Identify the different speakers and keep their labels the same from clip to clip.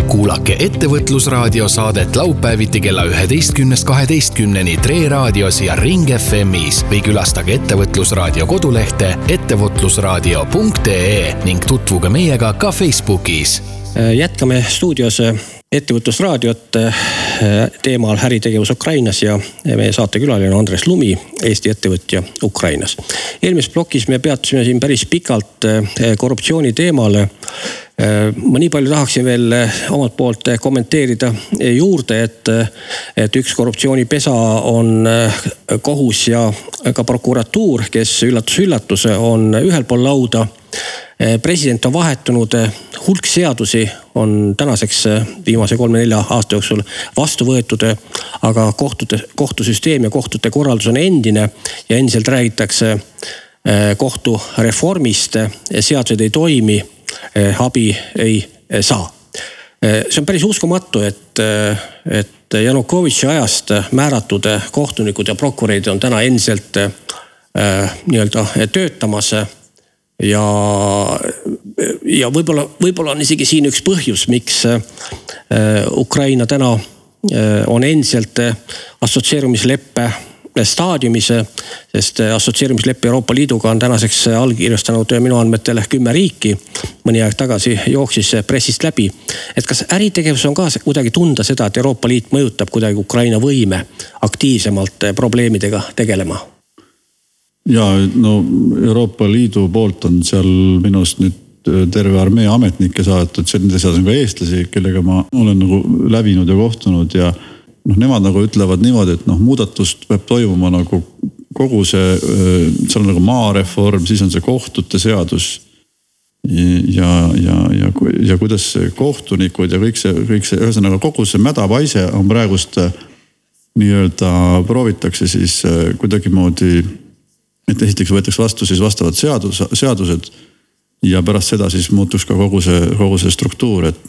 Speaker 1: Kuulake Ettevõtlusraadio saadet laupäeviti kella 11.12 Tre raadios ja Ring FM'is või külastage Ettevõtlusraadio kodulehte ettevõtlusraadio.ee ning tutvuge meiega ka Facebookis.
Speaker 2: Jätkame stuudios Ettevõtlusraadiot teemal äritegevus Ukrainas ja meie saatekülaline on Andres Lumi, Eesti ettevõtja Ukrainas. Eelmises plokis me peatusime siin päris pikalt korruptsiooni teemale. Ma nii palju tahaksin veel omalt poolt kommenteerida juurde, et üks korruptsioonipesa on kohus ja ka prokuratuur, kes üllatus on ühel pool lauda. President on vahetunud, hulk seadusi on tänaseks viimase 3-4 aasta jooksul vastu võetud, aga kohtusüsteem ja kohtute korraldus on endine ja endiselt räägitakse kohtureformist, seadused ei toimi, abi ei saa. See on päris uskumatu, et Janukovitši ajast määratud kohtunikud ja prokureid on täna endiselt nii-öelda töötamas. Ja võib-olla on isegi siin üks põhjus, miks Ukraina täna on endiselt assotsieerumisleppe staadiumis, sest assotsieerumisleppe Euroopa Liiduga on tänaseks allkirjastanud minu andmetel 10 riiki. Mõni aeg tagasi jooksis pressist läbi. Et kas äritegevus on ka kuidagi tunda seda, et Euroopa Liit mõjutab kuidagi Ukraina võime aktiivsemalt probleemidega tegelema?
Speaker 3: Ja no Euroopa Liidu poolt on seal minust nüüd terve armee ametnikke saadetud, nende seas on ka eestlasi, kellega ma olen nagu läbinud ja kohtunud ja nemad nagu ütlevad niimoodi, et muudatust peab toimuma nagu kogu see, seal on nagu maareform, siis on see kohtute seadus ja kuidas see kohtunikud ja kõik see ühesõnaga kogu see mädapaise on praegust nii-öelda proovitakse siis kuidagi moodi, et esiteks võetakse vastu siis vastavad seadused ja pärast seda siis muutuks ka kogu see struktuur, et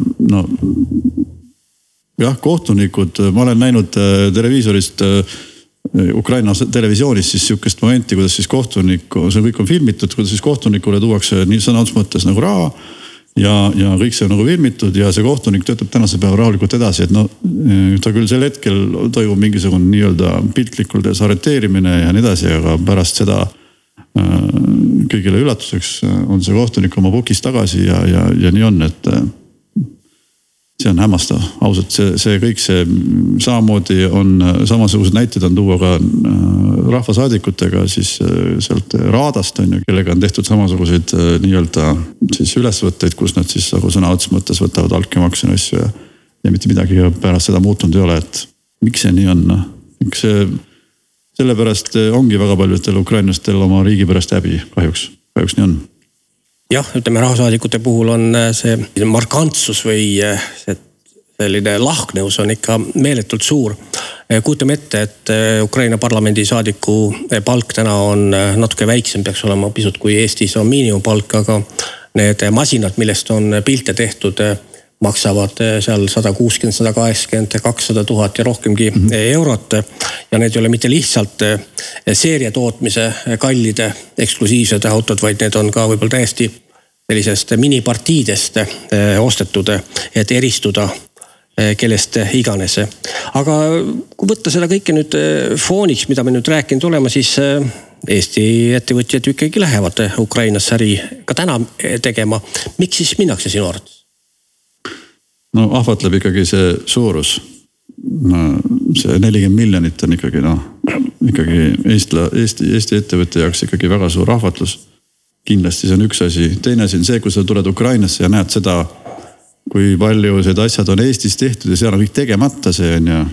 Speaker 3: kohtunikud, ma olen näinud televiisorist Ukraina televisioonis siis sihukest momenti, kuidas siis kohtuniku, see kõik on filmitud, kuidas siis kohtunikule tuuakse nii sõnauts mõttes nagu raha ja kõik see on nagu filmitud ja see kohtunik töötab tänase päeva rahulikult edasi, et ta küll sel hetkel toimub mingisugune nii-öelda piltlikult arreteerimine ja nii edasi, aga pärast seda kõigile üllatuseks on see kohtunik oma pukis tagasi ja nii on, et see on hämmastav. Ausalt, see kõik see samamoodi on, samasugused näited on tuua ka rahvasaadikutega siis sealt raadast on ju, kellega on tehtud samasuguseid nii-öelda siis ülesvõtteid, kus nad siis nagu sõna ots mõttes võtavad alkimaksu asju ja mitte midagi pärast seda muutunud ei ole, et miks see nii on? Sellepärast ongi väga paljudel ukrainlastel oma riigi pärast häbi, kahjuks nii on. Jah, ütleme
Speaker 2: rahvasaadikute puhul on see markantsus või selline lahkneus on ikka meeletult suur. Kuutame ette, et Ukraina parlamendi saadiku palk täna on natuke väiksem, peaks olema pisut kui Eestis on miinimumpalk, aga need masinad, millest on pilte tehtud, maksavad seal 160, 180, 200 000 ja rohkemgi eurot. Ja need ei ole mitte lihtsalt seeriatootmise kallide eksklusiivsed autod, vaid need on ka võib-olla täiesti sellisest minipartiidest ostetud, et eristuda kellest iganes. Aga kui võtta seda kõike nüüd fooniks, mida me nüüd rääkinud olema, siis Eesti ettevõtjad ikkagi lähevad Ukrainas äri ka täna tegema. Miks siis minnakse sinu arvates?
Speaker 3: No ahvatleb ikkagi see suurus. See 40 miljonit on ikkagi Eesti ettevõtte jaoks ikkagi väga suur ahvatlus. Kindlasti see on üks asi. Teine asi on see, kui sa tuled Ukrainasse ja näed seda, kui palju need asjad on Eestis tehtud ja seal on kõik tegemata, see on ja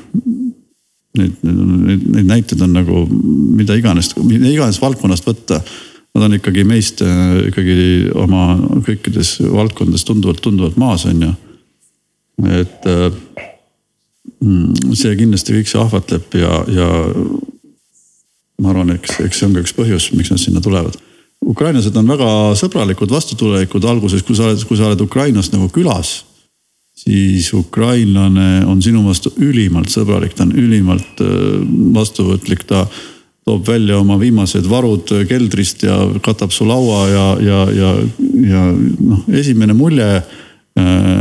Speaker 3: neid näited on nagu mida iganes valdkonnast võtta. Nad on ikkagi meist ikkagi oma kõikides valdkondades tunduvalt maas on ja et see kindlasti kõik see ahvatleb ja ma arvan, eks see on ka üks põhjus, miks nad sinna tulevad. Ukrainlased on väga sõbralikud, vastutulelikud alguses, kui sa oled Ukrainas nagu külas, siis ukrainlane on sinu vastu ülimalt sõbralik, ta on ülimalt vastuvõtlik, ta toob välja oma viimased varud keldrist ja katab su laua ja esimene mulje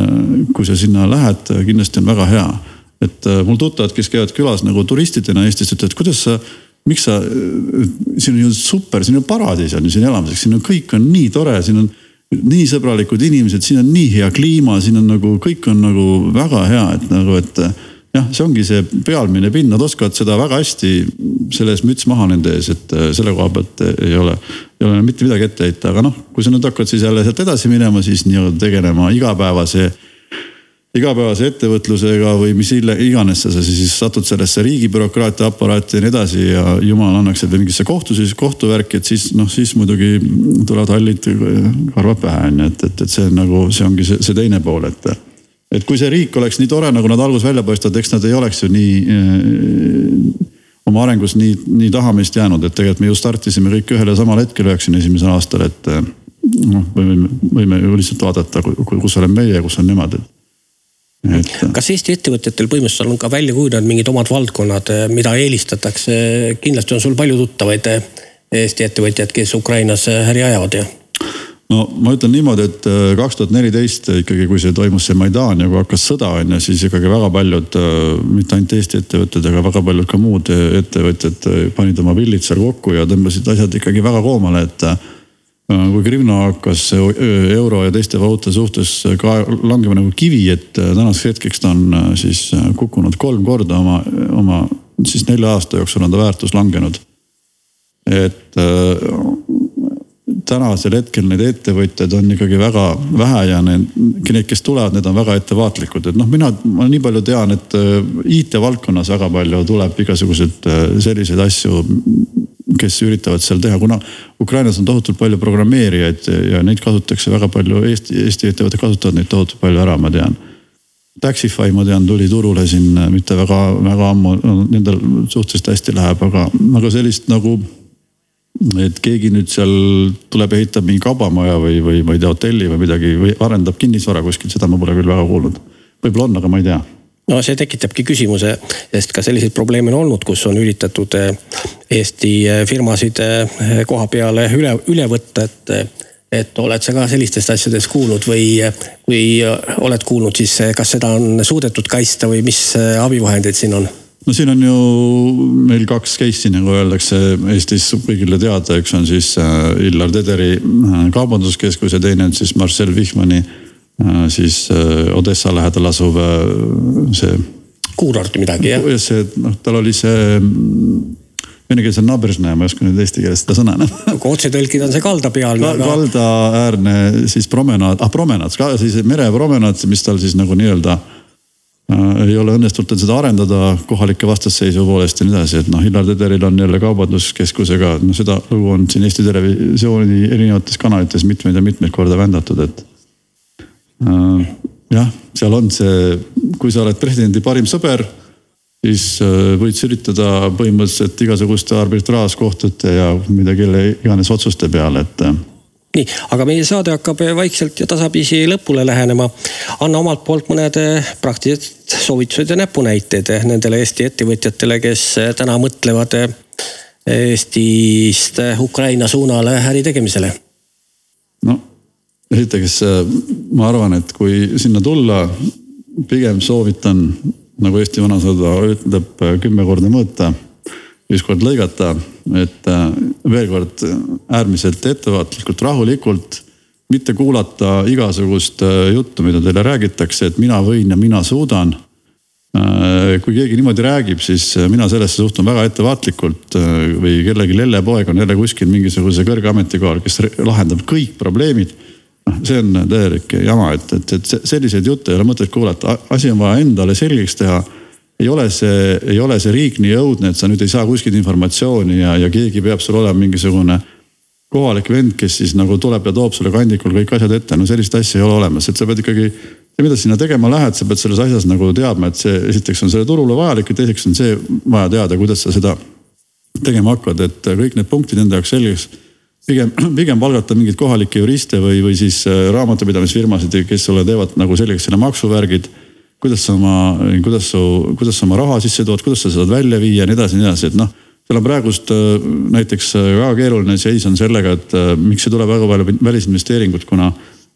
Speaker 3: kui sa sinna lähed, kindlasti on väga hea. Et mul tuttavad, kes käivad külas nagu turistidena Eestis, et kuidas sa, miks sa, siin on ju super, siin on paradiis on ju siin elamiseks, siin on kõik on nii tore, siin on nii sõbralikud inimesed, siin on nii hea kliima, siin on nagu, kõik on nagu väga hea, et nagu, et jah, see ongi see pealmine pind, nad oskavad seda väga hästi selles müts maha nende ees, et selle koha pealt ei ole mitte midagi ette heita, aga noh, kui sa nüüd hakkad siis jälle sealt edasi minema, siis nii tegelema igapäevase ettevõtlusega või mis iganes sa siis satud sellesse riigibürokraatia aparaati ja nii edasi ja jumal annaks, et mingisse kohtuvärki, et siis muidugi tulevad hallid karvad pähe, et see on nagu, see ongi see teine pool, et kui see riik oleks nii tore, nagu nad algus välja paistavad, eks nad ei oleks ju nii oma arengus nii tahamist jäänud, et tegelikult me ju startisime kõik ühele samal hetkel 91. aastal, et võime ju lihtsalt vaadata, kus olen meie ja kus on nemad.
Speaker 2: Kas Eesti ettevõtjatel põhimõtteliselt on ka välja kujunenud mingid omad valdkonnad, mida eelistatakse? Kindlasti on sul palju tuttavaid Eesti ettevõtjad, kes Ukrainas äri ajavad ja?
Speaker 3: No ma ütlen niimoodi, et 2014 ikkagi, kui see toimus see Maidan ja kui hakkas sõda, siis ikkagi väga paljud, mitte ainult Eesti ettevõtted, aga väga paljud ka muud ettevõtjad panid oma pillid seal kokku ja tõmbasid asjad ikkagi väga koomale, et kui Grivna hakkas euro ja teiste valuuta suhtes ka langema nagu kivi, et tänaseks hetkeks ta on siis kukkunud 3 korda oma siis 4 aasta jooksul on ta väärtus langenud. Et tänasel hetkel need ettevõtjad on ikkagi väga vähe ja need, kes tulevad, need on väga ettevaatlikud. Et ma nii palju tean, et IT-valdkonnas väga palju tuleb igasugused selliseid asju, kes üritavad seal teha, kuna Ukrainas on tohutult palju programmeerijaid ja neid kasutatakse väga palju, Eesti ettevõtted kasutavad neid tohutult palju ära, ma tean. Taxify, ma tean, tuli turule siin mitte väga ammu, nendel suhteliselt hästi läheb, aga sellist nagu, et keegi nüüd seal tuleb ehitab mingi kaubamaja või ma ei tea, hotelli või midagi või arendab kinnisvara kuskil, seda ma pole küll väga kuulnud. Võib-olla on, aga ma ei tea.
Speaker 2: No see tekitabki küsimuse, sest ka selliseid probleeme on olnud, kus on üritatud Eesti firmasid koha peale üle võtta, et oled sa ka sellistest asjadest kuulnud või kui oled kuulnud, siis kas seda on suudetud kaitsta või mis abivahendeid siin on?
Speaker 3: No siin on ju meil 2 case'i, nagu öeldakse Eestis kõigile teada, üks on siis Illar Tederi kaubanduskeskus ja teine on siis Marcel Vihmani siis Odessa lähedal asuv see
Speaker 2: kuurort midagi, jah?
Speaker 3: See, tal oli see venekeelse Nabržne, ma ei oska nüüd eesti keeles seda sõna.
Speaker 2: Kui otse tõlkida on see kalda peal.
Speaker 3: Kalda äärne siis promenaad, siis merepromenaad, mis tal siis nagu nii-öelda ei ole õnnestunud seda arendada kohalike vastasseisu poolest ja nii edasi, et Illar Tederil on jälle kaubanduskeskusega, seda lugu on siin Eesti Televisiooni erinevates kanalites mitmeid korda vändatud, et jah, seal on see, kui sa oled presidendi parim sõber, siis võid sülitada põhimõtteliselt igasuguste arbitraaskohtute ja mida kelle iganes otsuste peale, et
Speaker 2: nii, aga meie saade hakkab vaikselt ja tasapisi lõpule lähenema. Anna omalt poolt mõned praktilised soovitused ja näpunäited nendele Eesti ettevõtjatele, kes täna mõtlevad Eestist Ukraina suunale äri tegemisele.
Speaker 3: No, esiteks ma arvan, et kui sinna tulla, pigem soovitan, nagu Eesti vanasõda ütleb, 10 korda mõõta, 1 kord lõigata, et veel kord äärmiselt ettevaatlikult, rahulikult, mitte kuulata igasugust juttu, mida teile räägitakse, et mina võin ja mina suudan. Kui keegi niimoodi räägib, siis mina sellesse suhtun väga ettevaatlikult või kellegi lellepoeg on jälle kuskil mingisuguse kõrge ametikohal, kes lahendab kõik probleemid. See on täielik jama, et selliseid jutte ei ole mõtet kuulata. Asi on vaja endale selgeks teha. Ei ole see riik nii õudne, et sa nüüd ei saa kuskilt informatsiooni ja keegi peab sul olema mingisugune kohalik vend, kes siis nagu tuleb ja toob sulle kandikul kõik asjad ette. No sellist asja ei ole olemas, et sa pead ikkagi, mida sinna tegema lähed, sa pead selles asjas nagu teadma, et see esiteks on selle turule vajalik ja teiseks on see vaja teada, kuidas sa seda tegema hakkad, et kõik need punktid enda jaoks selgeks. Pigem palgata mingid kohalikke juriste või siis raamatupidamisfirmasid, kes sulle teevad nagu selgeks selle maksuvärgid, kuidas sa oma raha sisse tood, kuidas sa saad välja viia ja nii edasi, et seal on praegust näiteks väga keeruline seis on sellega, et miks see tuleb väga palju välisinvesteeringut, kuna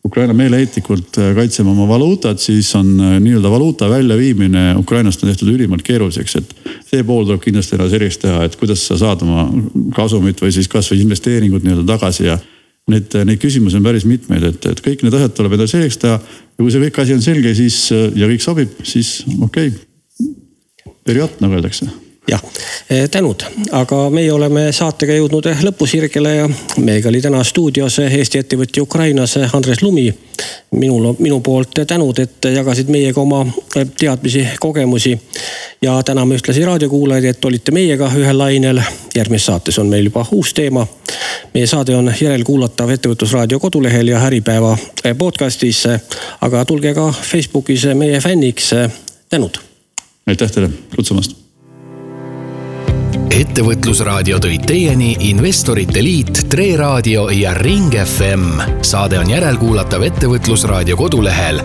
Speaker 3: Ukraina meeleheitlikult kaitsema oma valuutat, siis on nii-öelda valuuta väljaviimine Ukrainast on tehtud ülimalt keeruliseks, et see pool tuleb kindlasti ära selgeks teha, et kuidas sa saad oma kasumit või siis kas või investeeringud nii-öelda tagasi ja neid küsimusi on päris mitmeid, et kõik need asjad tuleb endale selgeks teha ja kui see kõik asi on selge siis, ja kõik sobib, siis okei. Periood, nagu öeldakse.
Speaker 2: Jah, tänud, aga meie oleme saatega jõudnud lõpusirgele ja meiega oli täna stuudios Eesti ettevõtja Ukrainas Andres Lumi. Minu poolt tänud, et jagasid meiega oma teadmisi, kogemusi ja täname ühtlasi raadiokuulajaid, et olite meiega ühel lainel. Järgmises saates on meil juba uus teema. Meie saade on järelkuulatav Ettevõtlusraadio kodulehel ja Äripäeva podcastis, aga tulge ka Facebookis meie fänniks. Tänud.
Speaker 3: Aitäh teile, kutsumast.
Speaker 1: Ettevõtlusraadio tõid teieni Investorite Liit, Tre Raadio ja Ring FM. Saade on järelkuulatav Ettevõtlusraadio kodulehel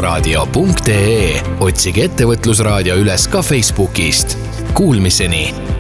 Speaker 1: ettevõtlusraadio.ee. Otsige Ettevõtlusraadio üles ka Facebookist. Kuulmiseni!